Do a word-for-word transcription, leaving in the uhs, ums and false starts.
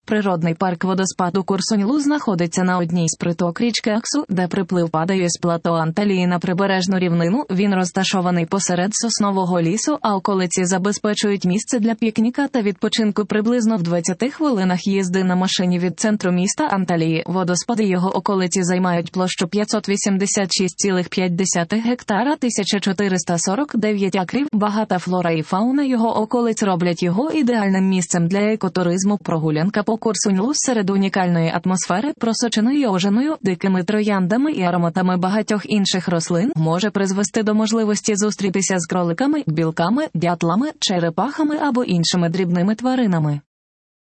Природний парк водоспаду Курсуньлу знаходиться на одній з приток річки Аксу, де приплив падає з плато Анталії на прибережну рівнину. Він розташований посеред соснового лісу, а околиці забезпечують місце для пікніка та відпочинку приблизно в двадцяти хвилинах їзди на машині від центру міста Анталії. Водоспади його околиці займають площу п'ятсот вісімдесят шість цілих п'ять десятих гектара, тисяча чотириста сорок дев'ять акрів. Багата флора і фауна його околиць роблять його ідеальним місцем для екотуризму. Прогулянка по Курсуньлу серед унікальної атмосфери, просоченої ожиною, дикими трояндами і ароматами багатьох інших рослин, може призвести до можливості зустрітися з кроликами, білками, дятлами, черепахами або іншими дрібними тваринами.